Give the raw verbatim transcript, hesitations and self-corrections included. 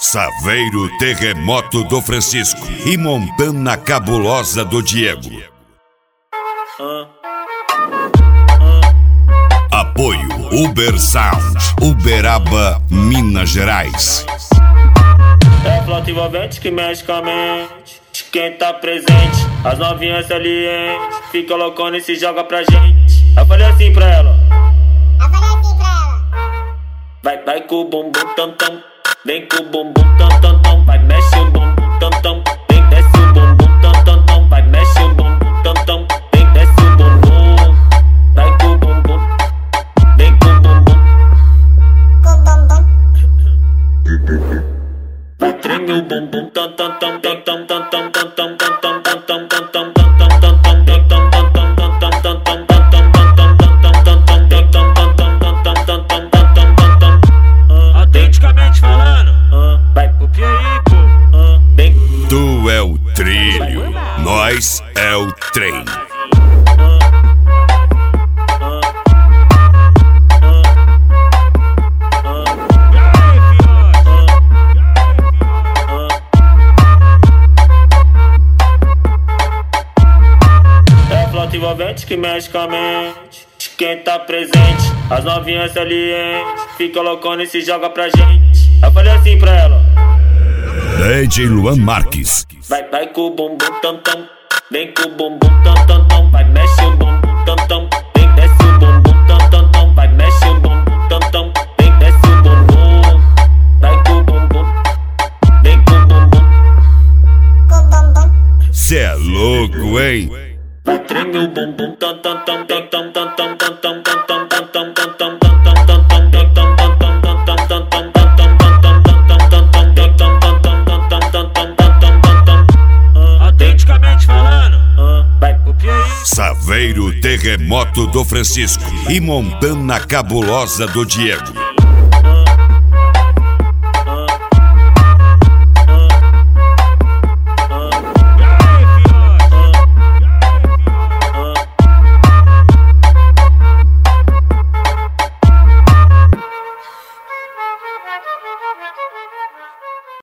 Saveiro Terremoto do Francisco e Montana Cabulosa do Diego. Apoio Uber Sound, Uberaba, Minas Gerais. É flauta envolvente que mexe com a mente de quem tá presente. As novinhas salientes fica loucona e se joga pra gente. Eu falei assim pra ela, Eu falei assim pra ela. Vai, vai com o bumbum tam tam, vem com o bumbum tam tam tam. Vai, mexe o bumbum tam tam, vem, desce o bumbum tam tam tam. Vai, mexe o bumbum tam tam, vem, desce o bumbum. Vai com o bumbum, vem com o bumbum. Com o bumbum. Vai, treme o bumbum tam tam tam tam tam tam tam tam tam tam tam tam tam tam. Autenticamente falando, vai pro Piauí, pô. Tu é o trilho, nós é o trem. É flauta envolvente que mexe com a mente de quem tá presente. As novinhas salientes fica loucona e se joga pra gente. Eu falei assim pra ela, D J Luan Marques. Vai, vai com o bumbum tam tam, vem com o bumbum tam tam tam. Vai, mexe o bumbum tam tam, vem, desce o bumbum tam tam tam. Vai, mexe o bumbum tam tam, vem, desce o bumbum. Vai com o bumbum, vem com o bumbum. Com o bumbum. Cê é louco, hein? Vai, treme o bumbum tam tam tam tam tam tam tam tam tam tam tam tam tam tam tam. Autenticamente falando, Vai, pro Piauí. Saveiro Terremoto do Francisco e Montana Cabulosa do Diego.